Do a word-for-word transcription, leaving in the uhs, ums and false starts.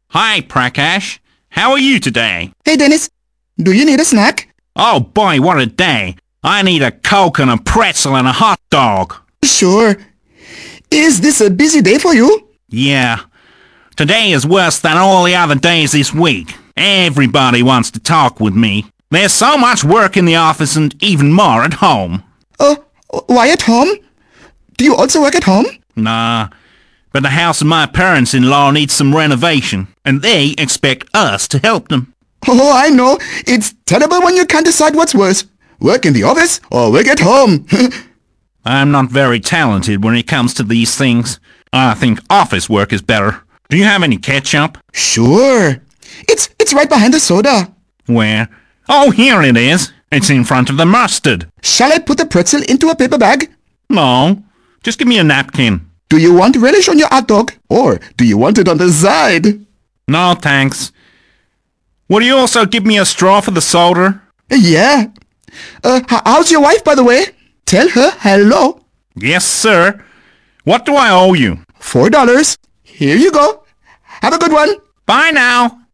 Hi, Prakash. How are you today? Hey, Dennis. Do you need a snack? Oh boy, what a day. I need a Coke and a pretzel and a hot dog. Sure. Is this a busy day for you? Yeah. Today is worse than all the other days this week. Everybody wants to talk with me. There's so much work in the office and even more at home. Oh, why at home? Do you also work at home? Nah, but the house of my parents-in-law needs some renovation, and they expect us to help them. Oh, I know. It's terrible when you can't decide what's worse. Work in the office or work at home. I'm not very talented when it comes to these things. I think office work is better. Do you have any ketchup? Sure. It's it's right behind the soda. Where? Oh, here it is. It's in front of the mustard. Shall I put the pretzel into a paper bag? No, just give me a napkin. Do you want relish on your hot dog? Or do you want it on the side? No, thanks. Will you also give me a straw for the soda? Yeah. Uh, how's your wife, by the way? Tell her hello. Yes, sir. What do I owe you? Four dollars. Here you go. Have a good one. Bye now.